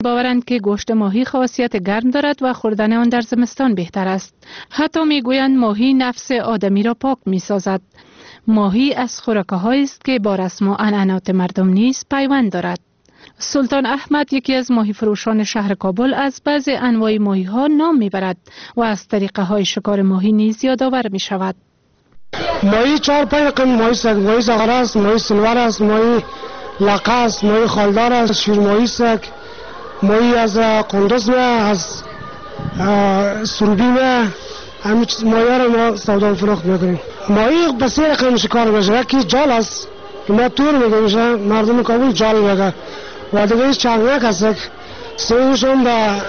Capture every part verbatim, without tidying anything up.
باورند که گوشت ماهی خاصیت گرم دارد و خوردن آن در زمستان بهتر است. حتی میگویند ماهی نفس آدمی را پاک میسازد. ماهی از خوراک‌هایی است که با رسم و عنعنات مردم نیز پیوند دارد. سلطان احمد، یکی از ماهی فروشان شهر کابل، از بعضی انواع ماهی ها نام میبرد و از طریقه های شکار ماهی نیز یادآور می شود. ماهی چهار پنج رقم ماهی است. ماهی زغال است، ماهی سنور است، ماهی لقه است، ماهی خالدار است، شیر ماهی است، ماهی از قندوز و از سروبی و همین ماهی ها را ما سودا و فروخت میکنیم. ماهی به سه رقم شکار میشه. یکی جال است که ما تور میگیم، مردم کابل جال میگن، و دیگه چنگک است. سومشون با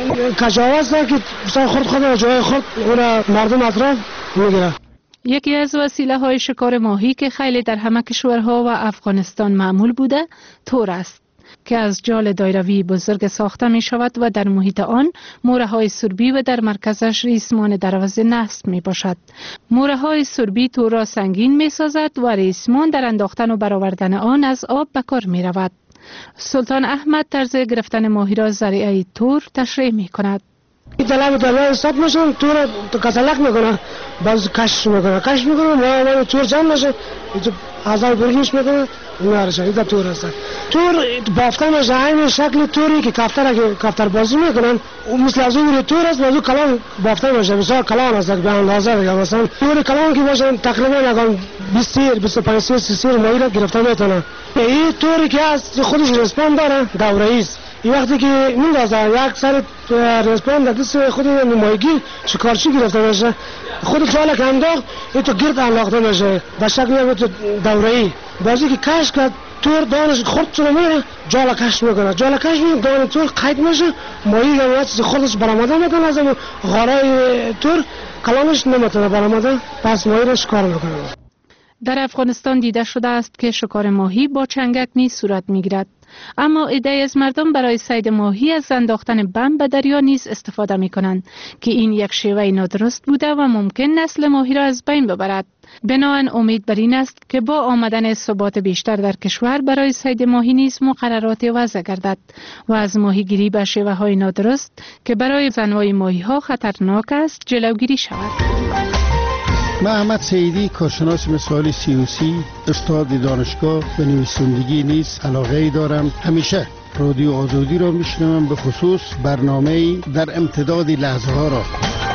کجاوه است که بسیار خورد خود و جای خورد اون را مردم اطراف میگیرن. یکی از وسیله های شکار ماهی که خیلی در همه کشورها و افغانستان معمول بوده تور است که از جال دایروی بزرگ ساخته می شود و در محیط آن موره های سربی و در مرکزش ریسمان دروازه نصب می باشد. موره های سربی تور را سنگین می سازد و ریسمان در انداختن و برآوردن آن از آب به کار می رود. سلطان احمد طرز گرفتن ماهی را ذریعه تور تشریح می کند. دلم دلم استاد میشن تور کسلک میکنه، باز کش میکنه کش میکنه ما ما تور جمع میشه، هزار برگیش میکنه میارشه. این تور است. تور بافتن میشه همین شکل توری که کفتر که کفتر بازی میکنن، مثل از اون تور است. موضوع کلام بافتن میشه، بسیار کلام است به اندازه. مثلا تور کلام که باشه تقریبا اگه بیست سیر بیست و پنج سیر سی سیر ماهی را گرفتن میتونه. این توری که از خودش رسپان داره دوره‌ای است. این وقتی که میندازه یک سر رسپان در دست خود ماهیگیر شکارچی گرفته میشه، خود جال که انداخت این تو گرد انداخته میشه به شکل دوره‌ای. بازی که کش کرد تور دانش خورد چون میره جال کش میکنه، جال کش میکنه دان تور قید میشه، ماهی یا چیز خودش برآمده میکنه از غارای تور کلامش نمیتونه برآمده، پس ماهی رو شکار میکنه. در افغانستان دیده شده است که شکار ماهی با چنگک نیز صورت میگیرد، اما عده‌ای از مردم برای صید ماهی از انداختن بم به دریا نیز استفاده می کنند که این یک شیوه نادرست بوده و ممکن نسل ماهی را از بین ببرد. بنابراین امید بر این است که با آمدن ثبات بیشتر در کشور برای صید ماهی نیز مقررات وضع گردد و از ماهیگیری به شیوه های نادرست که برای انواع ماهی ها خطرناک است جلوگیری شود. من احمد سعیدی، کارشناس مسائل سیاسی، استاد دانشگاه و نویسندگی نیز علاقه ای دارم. همیشه رادیو آزادی را میشنوم، به خصوص برنامه در امتداد لحظه ها را.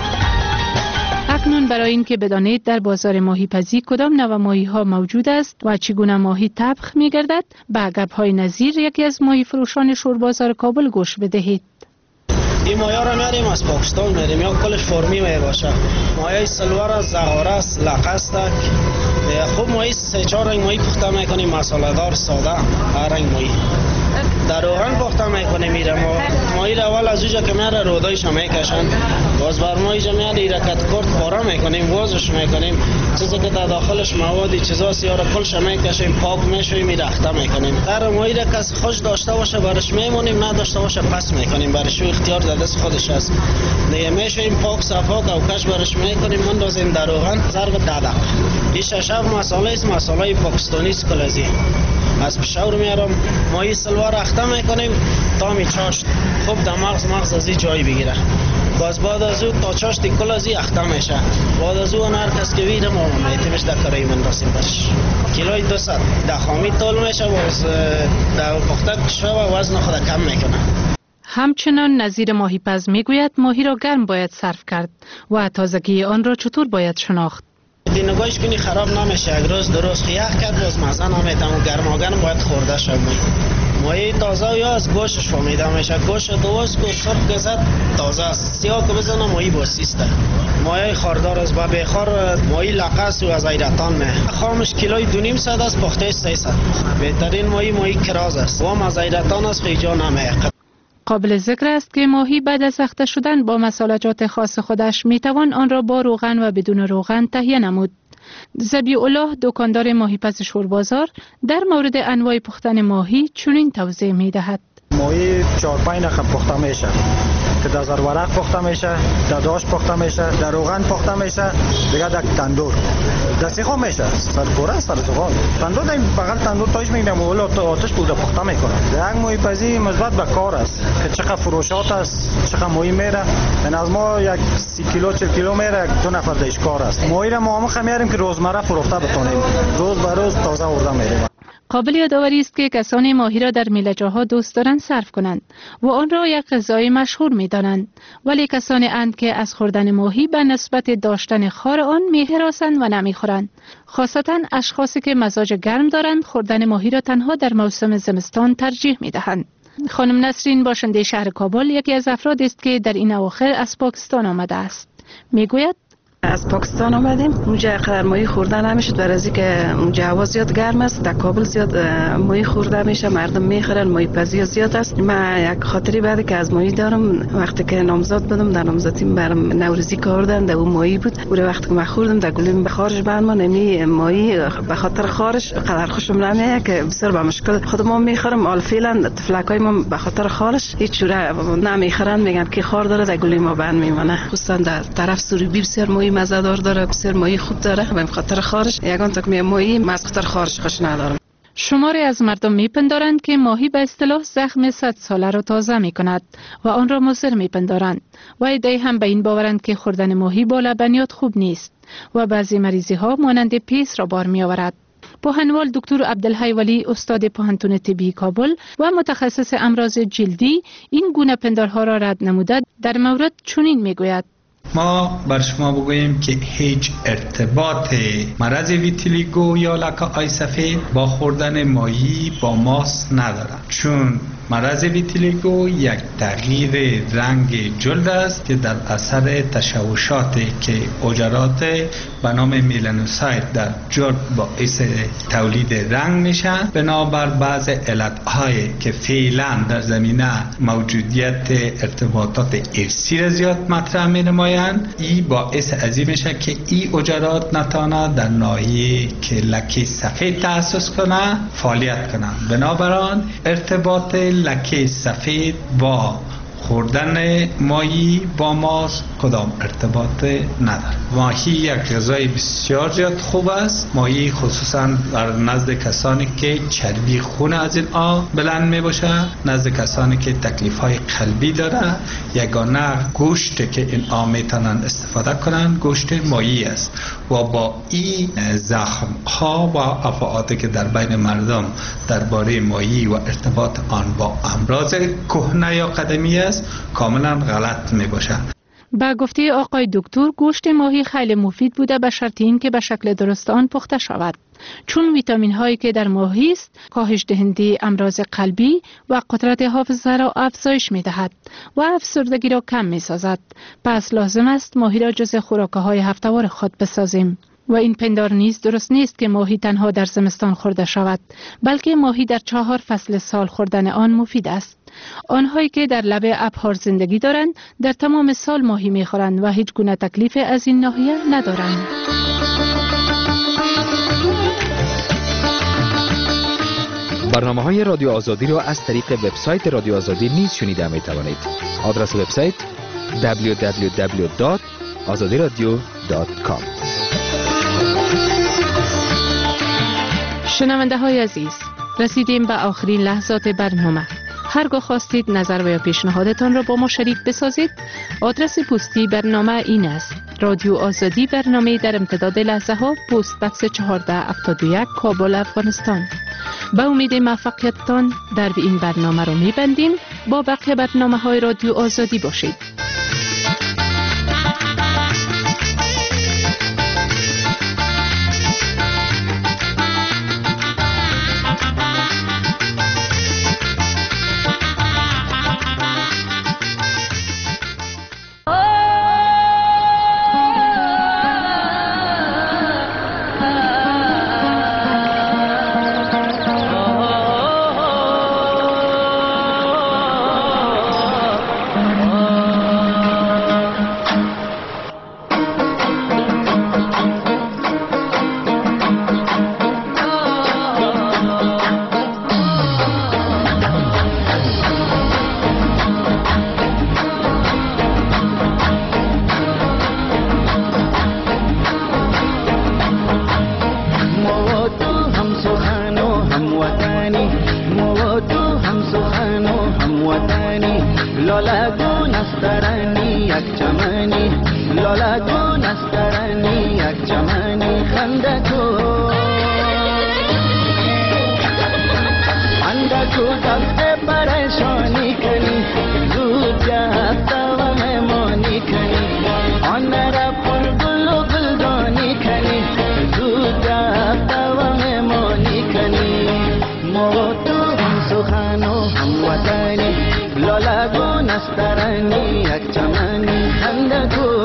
اکنون برای اینکه بدانید در بازار ماهی پزی کدام نوع ماهی ها موجود است و چگونه ماهی طبخ می گردد، به گپ های نظیر یکی از ماهی فروشان شوربازار کابل گوش بدهید. این ماهی را میاریم از پاکستان میاریم، یا کلش فرمی می باشه. ماهی سلور است، زغاره است، لقه است. خوب ماهی سه چهار رنگ ماهی پخته میکنیم، مساله دار، ساده، هر رنگ ماهی. در روغن پخته میکنیم. میره ما ماهی را اول از اونجا که میاره رودایش میکشن، باز بر ماهی جا میاره ایرکت کرد پاره میکنیم، وازش میکنیم، چیزی که در داخلش موادی چیزا سیاره کلش میکشیم، پاک میشویم، میرخته میکنیم. در ماهی را کس خوش داشته باشه برش میمونیم، نداشته باشه پس میکنیم، برش اختیار در دست خودش است. دیگه میشویم پاک صفا کوکش برش میکنیم، مندازیم در روغن ضرب ده دقیقه. این ششف مساله است، مساله پاکستانی است کلازی. از پشاور میارم ماهی سلوار اخته میکنیم تا می چاشت خوب در مغز مغز از این جای بگیره. باز بعد از او تا چاشتی کل از این اخته میشه. بعد از او هر کس که ویره ما میتیمش در کرای من رسیم برش. کیلوی دو ست در خامی تول میشه، باز در پخته کشوه و وزن خود کم میکنه. همچنان نظیر ماهی پز میگوید ماهی را گرم باید صرف کرد و تازگی آن را چطور باید شناخت. نگاهش کنی خراب نمیشه، یک روز دو روز خیاه کرد باز مزه نمیتم و گرماگرم باید خورده شد. ماهی تازه یا از گوشش فهمیده میشه، گوش دوست که سرخ گزد تازه است، سیاه که بزنه ماهی باسیسته. ماهی خاردار است، با بخار ماهی لقص و از ایرتان نه. خامش کیلوی دو نیم صد است، پخته سیصد. بهترین ماهی ماهی کراز است و از ایرتان است، خیلی جا نمیاد. قابل ذکر است که ماهی بعد از اخته شدن با مصالحات خاص خودش میتوان آن را با روغن و بدون روغن تهیه نمود. ذبیح الله، دکاندار ماهی پز شوربازار، در مورد انواع پختن ماهی چنین توضیح میدهد. ماهی چهار پنج نخ پخته میشه که در زرورق پخته میشه، در داش پخته میشه، در روغن پخته میشه، دیگه در تندور در سیخ میشه. سرپوره سر زغال تندور در بغل تندور تاش میگم اول آتش بوده پخته میکنه. یک ماهی پزی مثبت به کار است که چقدر فروشات است، چقدر ماهی میره. این از ما یک سی کیلو چهل کیلو میره، دو نفر دیش کار است. ماهی را ما هم میاریم که روزمره فروخته بتونیم، روز به روز تازه آورده میریم. قابل یادآوری است که کسانی ماهی را در میله‌جاها دوست دارند صرف کنند و آن را یک غذای مشهور می‌دانند، ولی کسانی اند که از خوردن ماهی به نسبت داشتن خار آن می‌هراسند و نمی‌خورند. خاصتا اشخاصی که مزاج گرم دارند خوردن ماهی را تنها در موسم زمستان ترجیح می‌دهند. خانم نسرین باشنده شهر کابل یکی از افراد است که در این اواخر از پاکستان آمده است. میگوید از پاکستان آمدیم، اونجا قدر ماهی خورده نمیشد برای از اینکه اونجا هوا زیاد گرم است. در کابل زیاد ماهی خورده میشه، مردم میخورن، ماهی پزی زیاد است. من یک خاطری بعد که از ماهی دارم، وقتی که نامزاد بودم در نامزدیم برام نوروزی کردن، در اون ماهی بود. اون وقتی که من خوردم در گلیم به خارج بند من نمی ماهی به خاطر خارش قدر خوشم نمیاد که بسیار به مشکل خودم میخورم. حال فعلا تفلکای ما به خاطر خارش هیچ جوره نمیخورن، میگن که خار داره در گلیم ما بند میمونه. خصوصا در طرف سوریبی بسیار ماهی مزه‌دار داره، بسیار ماهی خوب داره. به خاطر خارش یگان تک می ماهی از خاطر خارش خوش ندارم. شماری از مردم میپندارند که ماهی به اصطلاح زخم صد ساله را تازه می کند و آن را مضر میپندارند و عده‌ای هم به این باورند که خوردن ماهی با لبنیات خوب نیست و بعضی مریضی ها مانند پیس را بار می آورد. پوهنوال دکتر عبدالحی ولی استاد پوهنتون طبی کابل و متخصص امراض جلدی این گونه پندارها را رد نموده در مورد چنین میگوید: ما بر شما بگوییم که هیچ ارتباط مرض ویتیلیگو یا لکه آی سفید با خوردن ماهی با ماست ندارد، چون مرض ویتیلیگو یک تغییر رنگ جلد است که در اثر تشوشاتی که حجرات به نام میلانوسایت در جلد باعث تولید رنگ میشن. بنابر بعض علتهای که فعلا در زمینه موجودیت ارتباطات ارثی را زیاد مطرح می نمایند، ای باعث از این میشه که ای حجرات نتانه در ناحیه که لکه سفید تأسس کنه فعالیت کنه. بنابراین ارتباط لکه سفید با خوردن ماهی با ماست کدام ارتباط نداره. ماهی یک غذای بسیار زیاد خوب است. ماهی خصوصا در نزد کسانی که چربی خون از این آب بلند می باشه، نزد کسانی که تکلیف های قلبی داره، یگانه گوشت که این آب میتونن استفاده کنن گوشت ماهی است و با این زخم ها و افعاتی که در بین مردم درباره ماهی و ارتباط آن با امراض کهنه یا قدیمی است کاملا غلط می باشه. با گفته آقای دکتر گوشت ماهی خیلی مفید بوده به شرط این که به شکل درست آن پخته شود، چون ویتامین هایی که در ماهی است کاهش دهنده امراض قلبی و قدرت حافظه را افزایش می دهد و افسردگی را کم می سازد. پس لازم است ماهی را جز خوراک های هفته‌وار خود بسازیم. و این پندار نیز درست نیست که ماهی تنها در زمستان خورده شود، بلکه ماهی در چهار فصل سال خوردن آن مفید است. آنهایی که در لب ابحار زندگی دارند در تمام سال ماهی می‌خورند و هیچ گونه تکلیف از این ناحیه ندارند. برنامه‌های رادیو آزادی را از طریق وبسایت رادیو آزادی نیز شنیده می‌توانید. آدرس وبسایت دبلیو دبلیو دبلیو دات آزادی رادیو دات کام. شنونده های عزیز، رسیدیم به آخرین لحظات برنامه. هرگاه خواستید نظر و یا پیشنهادتان را با ما شریک بسازید، آدرس پستی برنامه این است: رادیو آزادی، برنامه در امتداد لحظه ها، پست بکس چهارده هفتاد و یک، کابل، افغانستان. با امید موفقیتتان در این برنامه را می‌بندیم. با بقیه برنامه های رادیو آزادی باشید. لالگون است درنی یک چمنی لالگون است درنی یک چمنی خنده کو خنده کو دفت پریشانی کنی زود جهت و مهمانی کنی آن را پر گل و گلدانی کنی زود جهت و مهمانی کنی ما تو هم سخن و هم وطنی لالگون است درنی یک چمنی خنده کو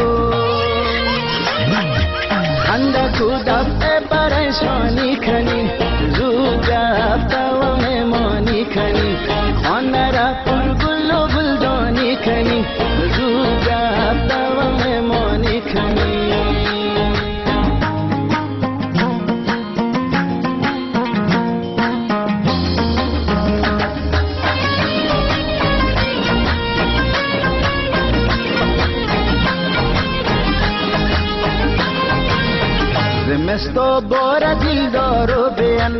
خنده کو دفت پریشانی کنی زود جهت و مهمانی کنی خانه را پر گل و گلدانی کنی زود جهت و مهمانی کنی زمستو بار دلدار و بیان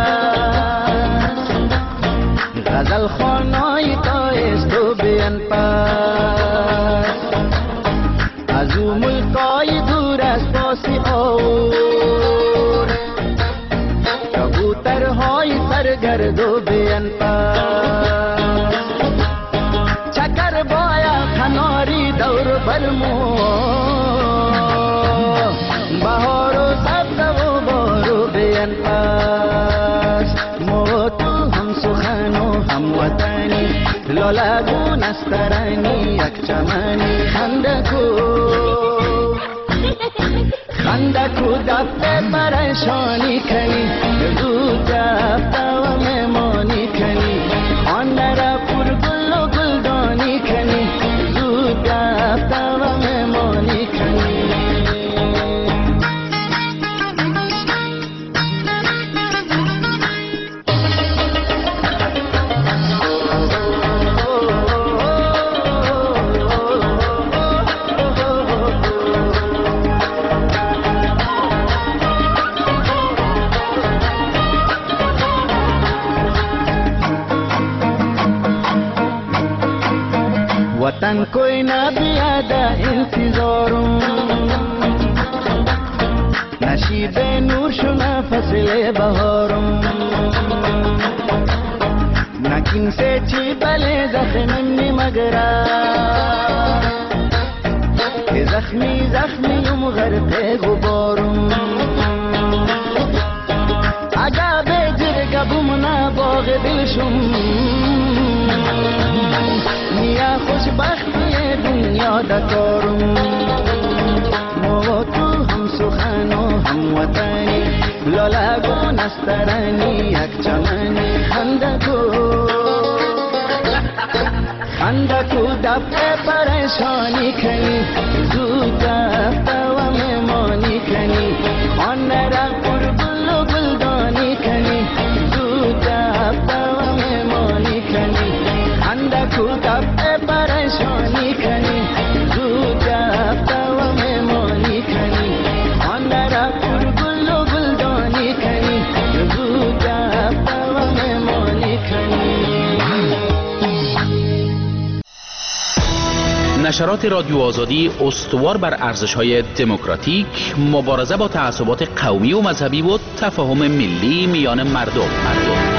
پس غزل خانای تایست و بیان پس از او ملکای دور از پاسی آور کبوترهای سرگرد و بیان پس چکر بایا کناری دور برمو بهار و سبز و بارو بیان پس ما تو هم سخن و هم وطنی لالگون است درنی یک چمنی خنده کو خنده کو دفت پریشانی کنی زود جفت و مهمانی کنی آن را پر گل و گلدانی کنی زود جفت و مهمانی کنی वतन कोई ना भी आदा इंतजारों नशीब नूर शुना फसले बहारों नकिन से ची बले जख्मी मगरा के जख्मी जख्मी युम गरते गुबारों आगा बेजर गबुमना बाग दिलशुम نیا خوشبختی دنیا دکارم ما تو هم سخن و هم وطنی لالگون است درنی یک چمنی خنده کو خنده کو دفت پریشانی کنی زود دفت و مهمانی کنی آن را پر گل و گلدانی کنی زود دفت و مهمانی کنی خنده کو دفت پریشانی کنی زود جفت و مهمانی کنی آن را پر گل و گلدانی کنی زود جفت و مهمانی کنی. نشرات رادیو آزادی استوار بر ارزش‌های دموکراتیک، مبارزه با تعصبات قومی و مذهبی و تفاهم ملی میان مردم. مردم.